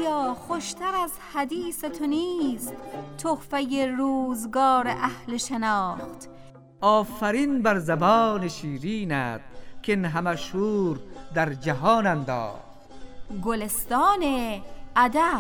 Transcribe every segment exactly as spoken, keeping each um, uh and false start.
آیا خوشتر از حدیث تو نیست تحفه روزگار اهل شناخت؟ آفرین بر زبان شیرینت که این همه شور در جهان انداخت. گلستان ادب.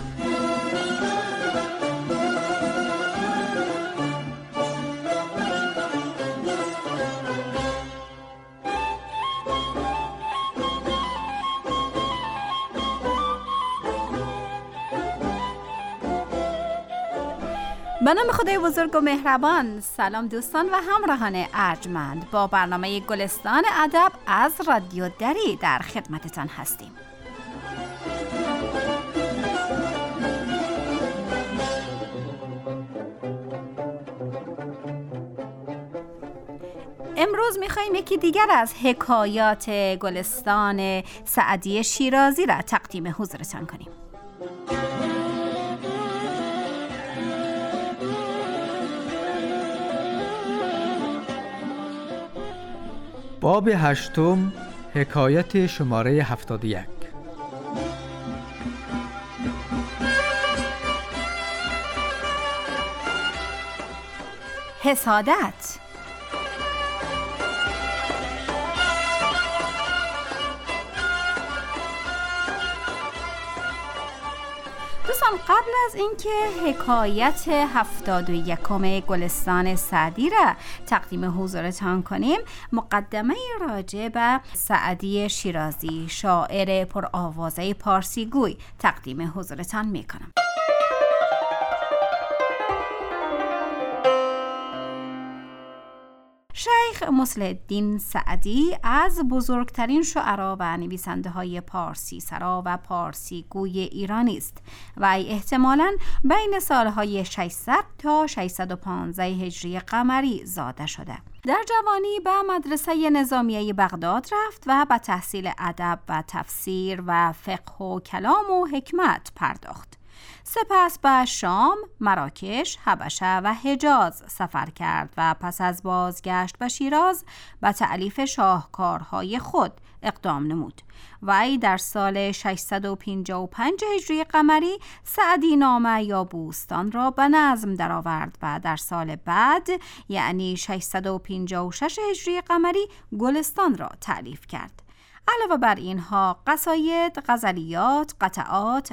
به نام خدای بزرگ و مهربان. سلام دوستان و همراهان ارجمند، با برنامه گلستان ادب از رادیو دری در خدمتتان هستیم. امروز میخواییم یکی دیگر از حکایات گلستان سعدی شیرازی را تقدیم حضورتان کنیم. باب هشتم، حکایت شماره هفتاد و یک. حسادت. دوستان، قبل از اینکه حکایت هفتاد و یکم گلستان سعدی را تقدیم حضورتان کنیم، مقدمه راجع به سعدی شیرازی، شاعر پرآوازه پارسی گوی، تقدیم حضورتان میکنم. شیخ مصلح الدین سعدی از بزرگترین شعرا و نویسنده های پارسی سرا و پارسی گوی ایرانی است و احتمالاً بین سالهای ششصد تا ششصد و پانزده هجری قمری زاده شده. در جوانی به مدرسه نظامیه بغداد رفت و به تحصیل ادب و تفسیر و فقه و کلام و حکمت پرداخت. سپس به شام، مراکش، حبشه و حجاز سفر کرد و پس از بازگشت به شیراز به تألیف شاهکارهای خود اقدام نمود. وی در سال ششصد و پنجاه و پنج هجری قمری سعدی نامه یا بوستان را به نظم درآورد و در سال بعد یعنی ششصد و پنجاه و شش هجری قمری گلستان را تألیف کرد. علاوه بر اینها قصاید، غزلیات، قطعات،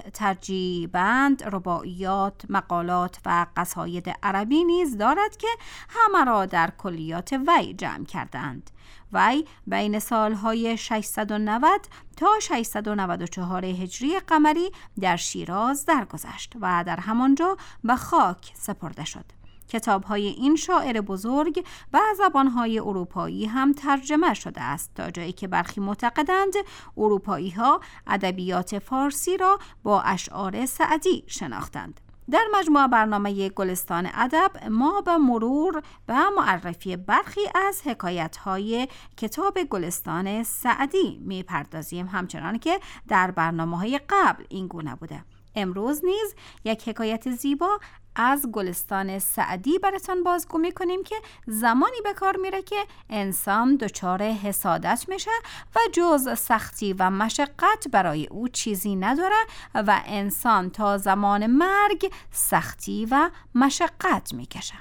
ترجیبند، رباعیات، مقالات و قصاید عربی نیز دارد که همه را در کلیات وی جمع کردند. وی بین سالهای ششصد و نود تا ششصد و نود و چهار هجری قمری در شیراز درگذشت و در همانجا به خاک سپرده شد. کتاب‌های این شاعر بزرگ به زبان‌های اروپایی هم ترجمه شده است، تا جایی که برخی معتقدند اروپایی‌ها ادبیات فارسی را با اشعار سعدی شناختند. در مجموع برنامه گلستان ادب ما به مرور به معرفی برخی از حکایت‌های کتاب گلستان سعدی می‌پردازیم، همچنان که در برنامه‌های قبل این گونه بوده. امروز نیز یک حکایت زیبا از گلستان سعدی براتون بازگو میکنیم که زمانی به کار میره که انسان دچار حسادت میشه و جز سختی و مشقت برای او چیزی نداره و انسان تا زمان مرگ سختی و مشقت میکشه.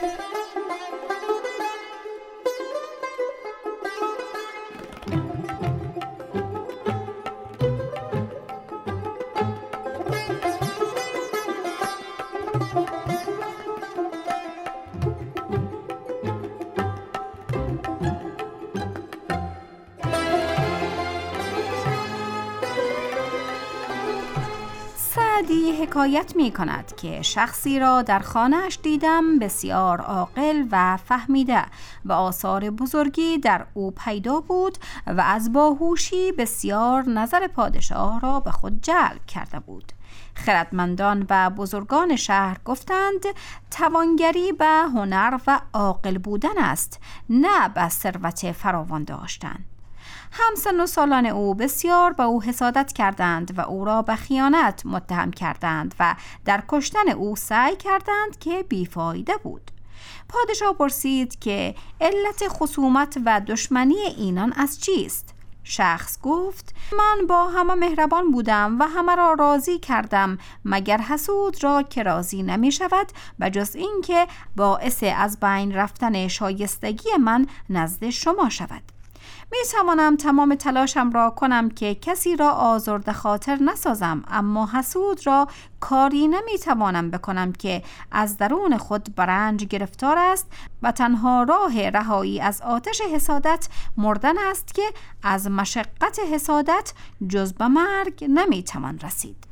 سعدی حکایت می کند که شخصی را در خانه‌اش دیدم بسیار عاقل و فهمیده و آثار بزرگی در او پیدا بود و از باهوشی بسیار نظر پادشاه را به خود جلب کرده بود. خردمندان و بزرگان شهر گفتند توانگری به هنر و عاقل بودن است، نه به ثروت فراوان داشتن. همسن و سالان او بسیار به او حسادت کردند و او را به خیانت متهم کردند و در کشتن او سعی کردند که بیفایده بود. پادشاه پرسید که علت خصومت و دشمنی اینان از چیست؟ شخص گفت من با همه مهربان بودم و همه را راضی کردم، مگر حسود را که راضی نمی شود به جز این که باعث از بین رفتن شایستگی من نزد شما شود. می توانم تمام تلاشم را کنم که کسی را آزرده خاطر نسازم، اما حسود را کاری نمی توانم بکنم که از درون خود برنج گرفتار است و تنها راه رهایی از آتش حسادت مردن است که از مشقت حسادت جز به مرگ نمی توان رسید.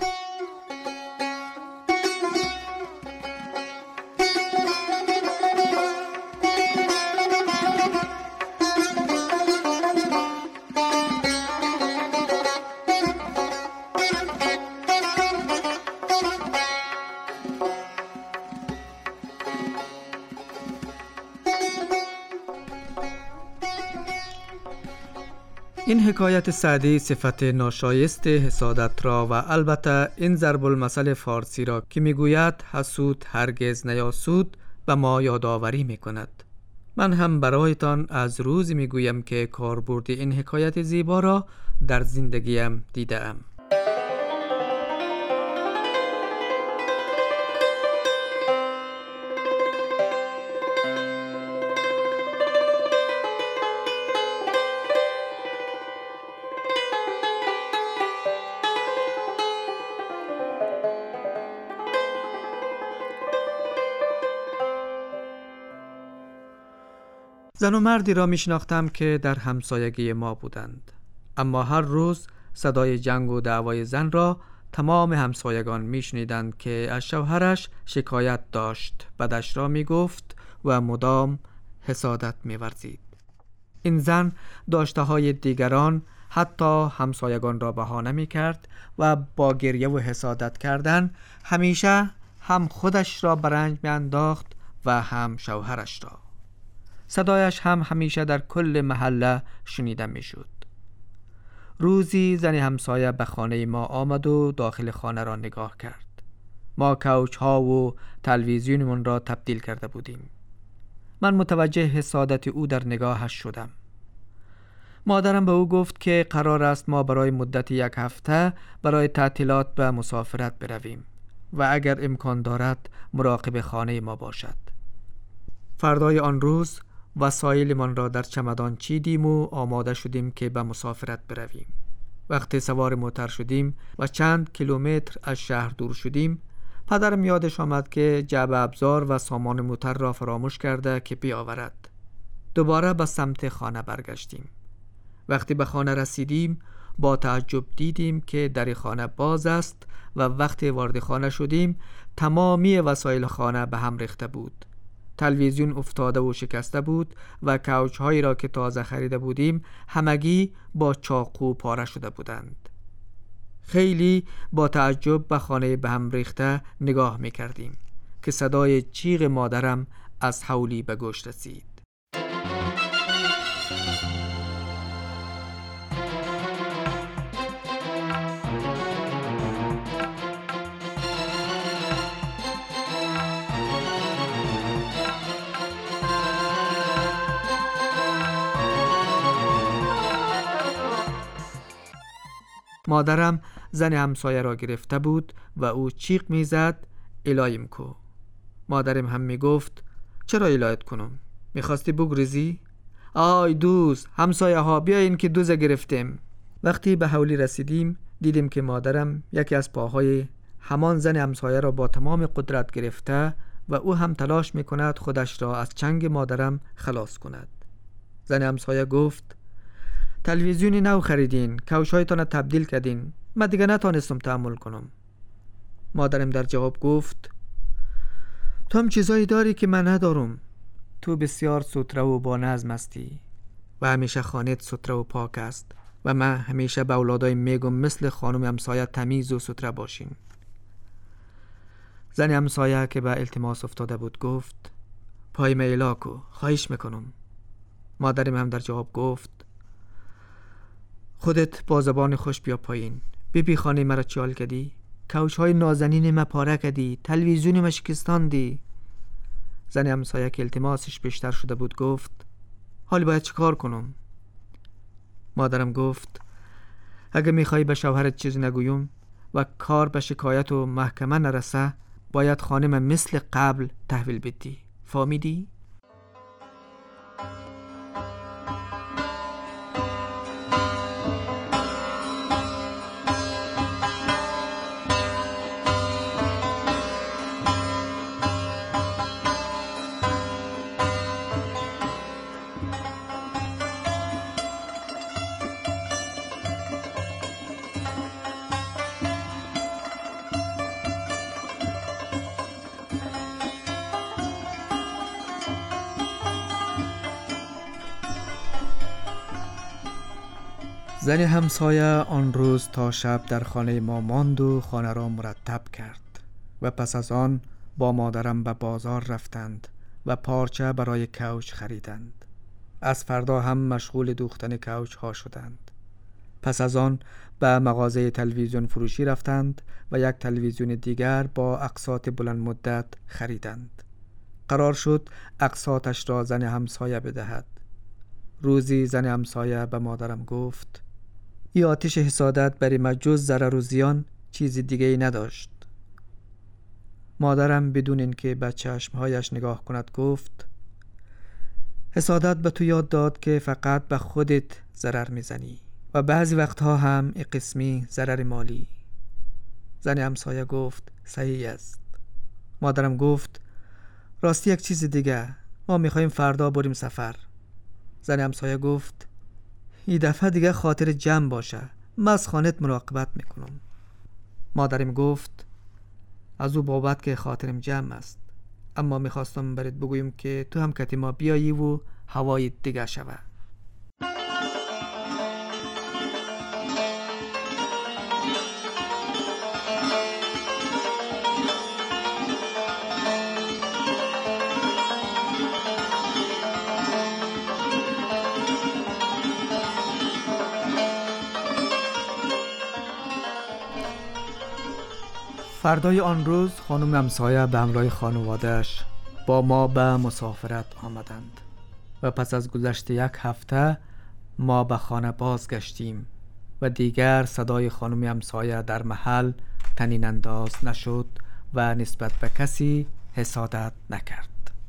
این حکایت سعدی صفت ناشایست حسادت را و البته این ضرب المثل فارسی را که میگوید حسود هرگز نیاسود و ما یادآوری میکند. من هم برایتان از روزی میگویم که کاربرد این حکایت زیبا را در زندگیم دیدم. زن و مردی را می شناختم که در همسایگی ما بودند، اما هر روز صدای جنگ و دعوای زن را تمام همسایگان می شنیدند که از شوهرش شکایت داشت، بدش را می گفت و مدام حسادت می ورزید. این زن داشته های دیگران حتی همسایگان را بهانه می کرد و با گریه و حسادت کردن همیشه هم خودش را برنج می انداخت و هم شوهرش را. صدایش هم همیشه در کل محله شنیده می شد. روزی زن همسایه به خانه ما آمد و داخل خانه را نگاه کرد. ما کوچ ها و تلویزیونمون را تبدیل کرده بودیم. من متوجه حسادت او در نگاهش شدم. مادرم به او گفت که قرار است ما برای مدت یک هفته برای تعطیلات به مسافرت برویم و اگر امکان دارد مراقب خانه ما باشد. فردای آن روز وسایلمان را در چمدان چیدیم و آماده شدیم که به مسافرت برویم. وقتی سوار موتر شدیم و چند کیلومتر از شهر دور شدیم، پدرم یادش آمد که جعبه ابزار و سامان موتر را فراموش کرده که بیاورد. دوباره به سمت خانه برگشتیم. وقتی به خانه رسیدیم با تعجب دیدیم که در خانه باز است و وقتی وارد خانه شدیم تمامی وسایل خانه به هم ریخته بود. تلویزیون افتاده و شکسته بود و کوچ هایی را که تازه خریده بودیم همگی با چاقو پاره شده بودند. خیلی با تعجب به خانه به هم ریخته نگاه می کردیم که صدای جیغ مادرم از حولی به گوش رسید. مادرم زن همسایه را گرفته بود و او چیغ میزد الایم کو. مادرم هم میگفت چرا الایت کنم؟ میخواستی بگریزی؟ آی دوز، همسایه ها بیاین که دوز گرفتیم. وقتی به حولی رسیدیم دیدیم که مادرم یکی از پاهای همان زن همسایه را با تمام قدرت گرفته و او هم تلاش میکند خودش را از چنگ مادرم خلاص کند. زن همسایه گفت تلویزیونی نو خریدین، کوش‌هایتان را تبدیل کردین، من دیگه نتونستم تحمل کنم. مادرم در جواب گفت تو هم چیزایی داری که من ندارم. تو بسیار ستره و با نظم هستی و همیشه خانه‌ت ستره و پاک است و من همیشه به اولادای میگم مثل خانم همسایه تمیز و ستره باشین. زن همسایه که به التماس افتاده بود گفت پای میلاکو، خواهش میکنم. مادرم هم در جواب گفت خودت با زبان خوش بیا پایین. ببی خانه مرا چیال کردی، کوچ های نازنین ما پاره کردی، تلویزیونی ما شکستاندی. زن همسایه که التماسش بیشتر شده بود گفت حالی باید چیکار کنم؟ مادرم گفت اگه میخوای به شوهرت چیزی نگویم و کار به شکایت و محکمه نرسه، باید خانم مثل قبل تحویل بدی. فهمیدی؟ زن همسایه آن روز تا شب در خانه ما ماند و خانه را مرتب کرد و پس از آن با مادرم به بازار رفتند و پارچه برای کوچ خریدند. از فردا هم مشغول دوختن کوچ ها شدند. پس از آن به مغازه تلویزیون فروشی رفتند و یک تلویزیون دیگر با اقساط بلند مدت خریدند. قرار شد اقساطش را زن همسایه بدهد. روزی زن همسایه به مادرم گفت این آتش حسادت برای من جز ضرر و زیان چیز دیگه ای نداشت. مادرم بدون اینکه به چشمهایش نگاه کند گفت حسادت به تو یاد داد که فقط به خودت ضرر میزنی و بعضی وقتها هم ای قسمی ضرر مالی. زن همسایه گفت صحیح است. مادرم گفت راستی یک چیز دیگه، ما میخوایم فردا بریم سفر. زن همسایه گفت این دفعه دیگه خاطر جمع باشه، من از خانت مراقبت میکنم. مادرم گفت از او بابت که خاطرم جمع است، اما میخواستم برات بگویم که تو هم کتی ما بیایی و هوای دیگه شوه. فردای آن روز خانم همسایه به همراه خانواده‌اش با ما به مسافرت آمدند و پس از گذشت یک هفته ما به خانه بازگشتیم و دیگر صدای خانم همسایه در محل طنین انداز نشد و نسبت به کسی حسادت نکرد.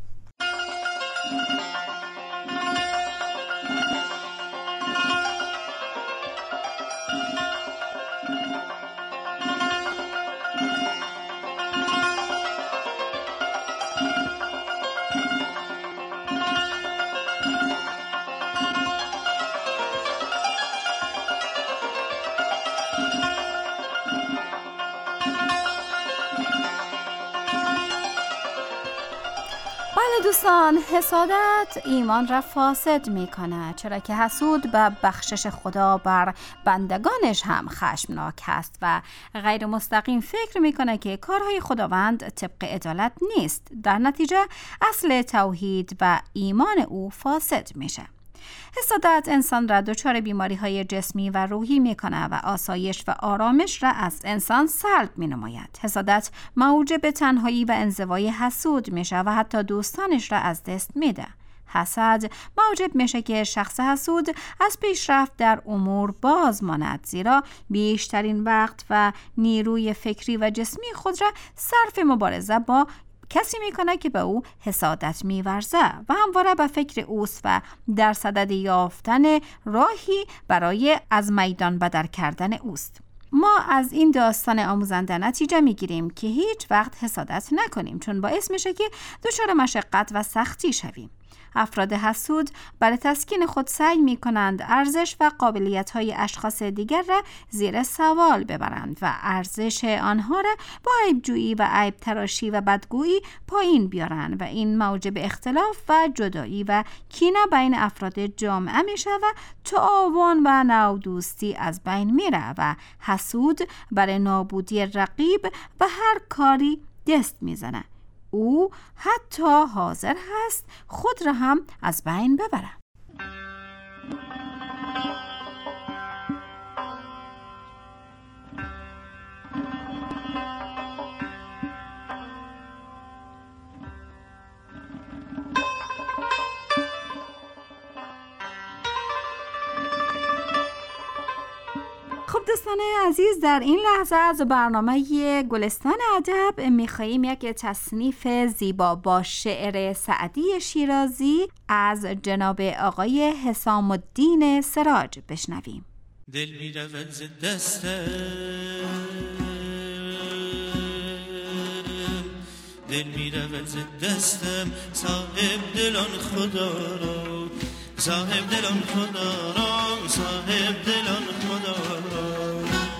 دوستان، حسادت ایمان را فاسد می کند، چرا که حسود به بخشش خدا بر بندگانش هم خشمناک است و غیر مستقیم فکر می کند که کارهای خداوند طبق عدالت نیست. در نتیجه اصل توحید و ایمان او فاسد میشه. حسادت انسان را دچار بیماری های جسمی و روحی می کند و آسایش و آرامش را از انسان سلب می نماید. حسادت موجب تنهایی و انزوای حسود می شود و حتی دوستانش را از دست می ده. حسد موجب میشه که شخص حسود از پیشرفت در امور باز ماند، زیرا بیشترین وقت و نیروی فکری و جسمی خود را صرف مبارزه با کسی میکنه که به او حسادت میورزه و همواره به فکر اوست و در صدد یافتن راهی برای از میدان بدر کردن اوست. ما از این داستان آموزنده نتیجه میگیریم که هیچ وقت حسادت نکنیم، چون باعث میشه که دچار مشقت و سختی شویم. افراد حسود برای تسکین خود سعی می کنند ارزش و قابلیت های اشخاص دیگر را زیر سوال ببرند و ارزش آنها را با عیبجویی و عیب تراشی و بدگویی پایین بیارند و این موجب اختلاف و جدایی و کینه بین افراد جامعه می شود و تعاون و نودوستی از بین می رود و حسود برای نابودی رقیب و هر کاری دست می زند. او حتی حاضر هست خود را هم از بین ببره. دوستان عزیز، در این لحظه از برنامه گلستان ادب می‌خواهیم یک تصنیف زیبا با شعر سعدی شیرازی از جناب آقای حسام الدین سراج بشنویم. دل می‌رود ز دستم، دل می‌رود ز دستم، صاحب دلان خدا را، صاحب دلان خدا را، صاحب دلان خدا را.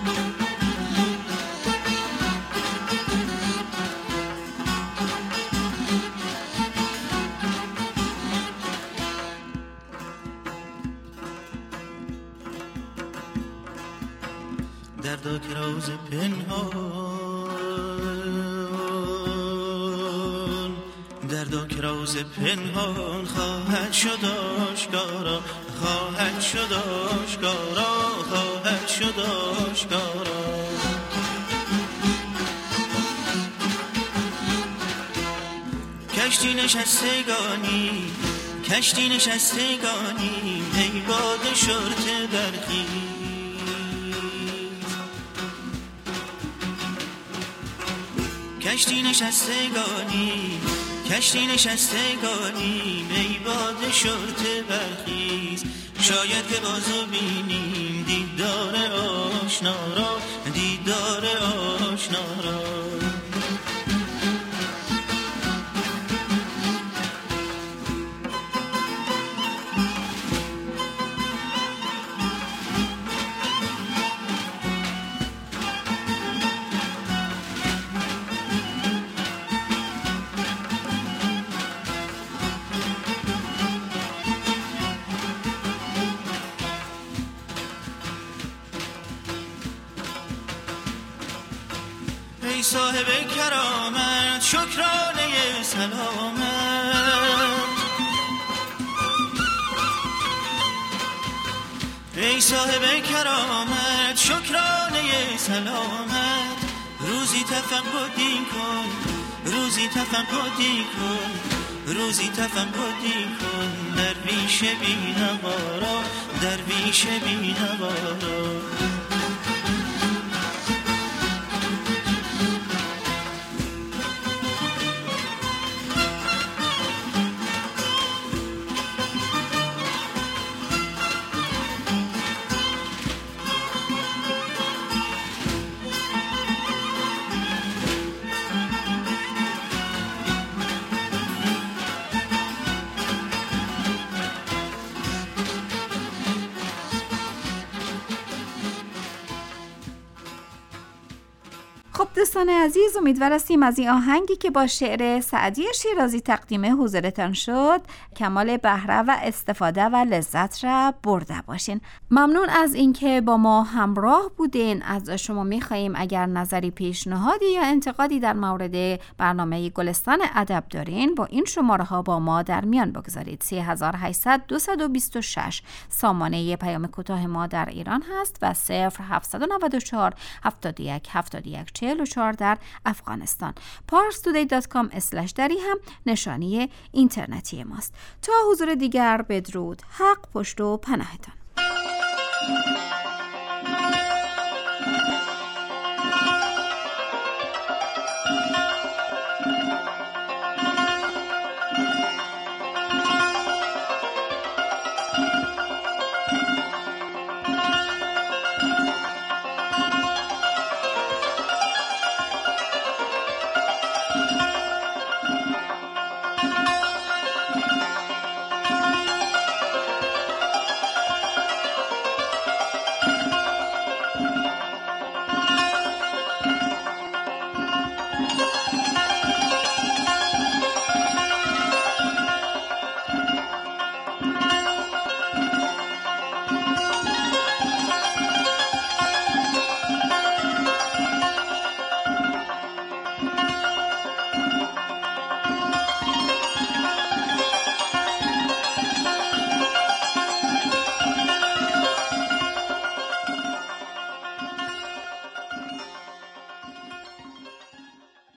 دردا که راز پنهان، دردا که راز پنهان خواهد شد آشکارا، خواهد شد آشکارا، خواهد شد آشکارا. کشتی نشستگانی، کشتی نشستگانی، ای باد شرط برخیز، کشتی نشستگانی، کشتی نشستگانی، ای باد شرط برخیز. شاید که بازو بینیم دیدار آشنا را، دیدار آشنا را. ای صاحب کرامت شکرانه سلامت، ای صاحب کرامت شکرانه سلامت. روزی تفقدی کن، روزی تفقدی کن، روزی تفقدی کن، درویش بی‌نوارا، درویش بی‌نوارا. خب دوستان عزیز، امیدوار هستیم از این آهنگی که با شعر سعدی شیرازی تقدیم حضورتان شد کمال بهره و استفاده و لذت را برده باشین. ممنون از اینکه با ما همراه بودین. از شما میخواییم اگر نظری، پیشنهادی یا انتقادی در مورد برنامه گلستان ادب دارین با این شماره ها با ما در میان بگذارید. سه هزار و هشتصد دویست و بیست و شش سامانه پیام کوتاه ما در ایران هست و صفر هفتصد و نود و چهار هفتاد و یک هفتاد و یک چهل و چهار در افغانستان. پارس تودی دات کام اسلش دری هم نشانی اینترنتی ماست. تا حضور دیگر بدرود، حق پشت و پناهتان.